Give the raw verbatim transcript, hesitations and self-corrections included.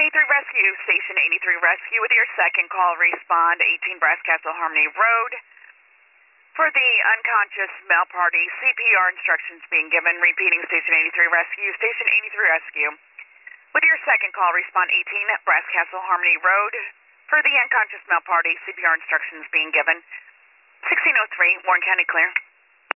eighty-three Rescue, Station eighty-three Rescue with your second call. Respond eighteen Brass Castle Harmony Road. For the unconscious male party, C P R instructions being given. Repeating, Station eighty-three Rescue, Station eighty-three Rescue. With your second call, respond eighteen Brass Castle Harmony Road. For the unconscious male party, C P R instructions being given. sixteen oh three, Warren County clear.